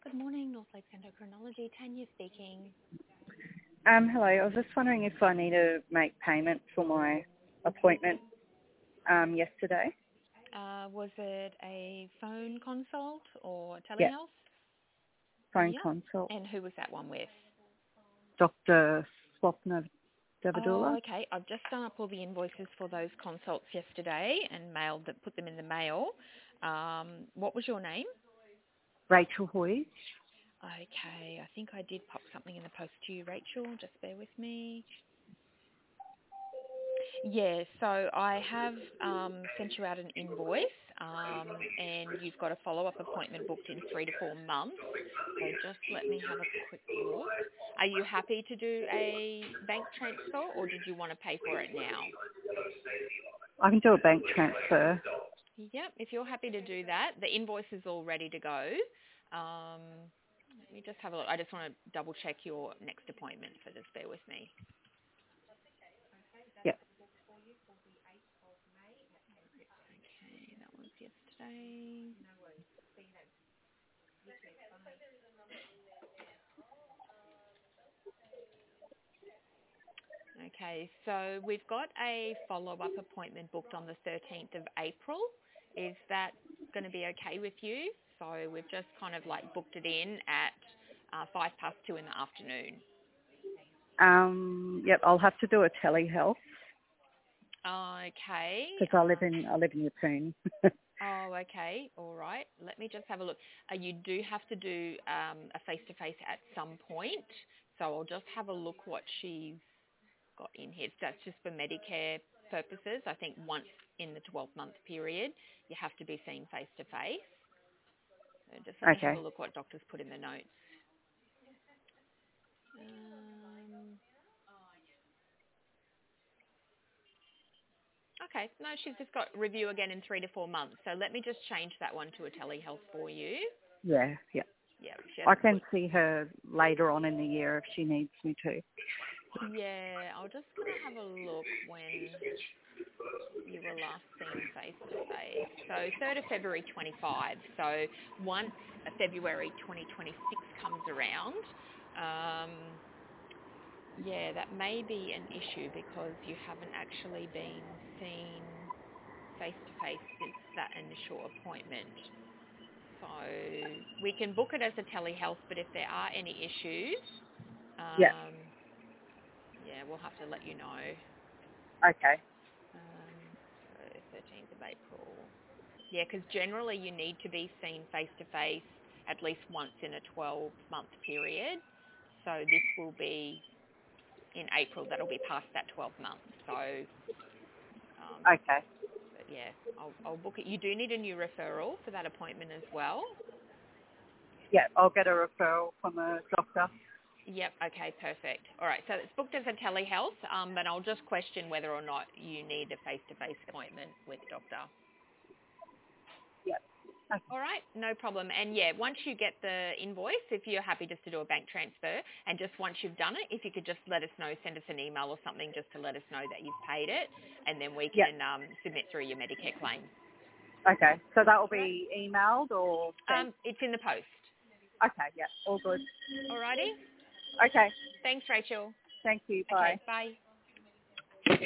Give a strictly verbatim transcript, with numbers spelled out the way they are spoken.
Good morning, North Lakes Endocrinology. Tanya speaking. Um, hello. I was just wondering if I need to make payment for my appointment um, yesterday. Uh, was it a phone consult or Yeah, telehealth? phone Yep. consult. And who was that one with? Doctor Swapna Oh, Devadula. okay. I've just done up all the invoices for those consults yesterday and mailed them, put them in the mail. Um, what was your name? Rachel Hoy. Okay, I think I did pop something in the post to you, Rachel. Just bear with me. Yeah, so I have um, sent you out an invoice um, and you've got a follow-up appointment booked in three to four months. So just let me have a quick look. Are you happy to do a bank transfer or did you want to pay for it now? I can do a bank transfer. Yep, if you're happy to do that, the invoice is all ready to go. Um, let me just have a look. I just want to double check your next appointment, so just bear with me. Yeah. Okay, that was yesterday. Okay, so we've got a follow-up appointment booked on the thirteenth of April. Is that going to be okay with you? So we've just kind of like booked it in at uh, five past two in the afternoon. Um, yep. I'll have to do a telehealth Okay. because I live Um, in I live in Yeppoon. oh, okay. All right. Let me just have a look. Uh, you do have to do um, a face-to-face at some point. So I'll just have a look what she's got in here. That's just for Medicare purposes. I think once in the twelve-month period, you have to be seen face-to-face. So just let me have a Okay. look what doctors put in the notes. Um, okay, no, she's just got review again in three to four months. So let me just change that one to a telehealth for you. Yeah. Yeah. Yeah, she I hasn't can put. see her later on in the year if she needs me to. Yeah, I'm just gonna have a look when you were last seen face-to-face. So third of February twenty-five. So once February twenty twenty-six comes around, um, yeah, that may be an issue because you haven't actually been seen face-to-face since that initial appointment. So we can book it as a telehealth, but if there are any issues, Yeah. um, yeah, we'll have to let you know. Okay. Um, so thirteenth of April. Yeah, because generally you need to be seen face-to-face at least once in a twelve-month period. So this will be in April. That'll be past that twelve months. So, um, Okay. but yeah, I'll, I'll book it. You do need a new referral for that appointment as well. Yeah. I'll get a referral from a doctor. Yep, okay, perfect. All right, so it's booked as a telehealth, um, but I'll just question whether or not you need a face-to-face appointment with doctor. Yeah. Okay. All right, no problem. And yeah, once you get the invoice, if you're happy just to do a bank transfer, and just once you've done it, if you could just let us know, send us an email or something just to let us know that you've paid it, and then we Yeah. can um, submit through your Medicare claim. Okay. So that will All right. be emailed or sent? Um, it's in the post. Okay. Yeah. All good. All righty. Okay. Thanks, Rachel. Thank you. Bye. Okay, bye.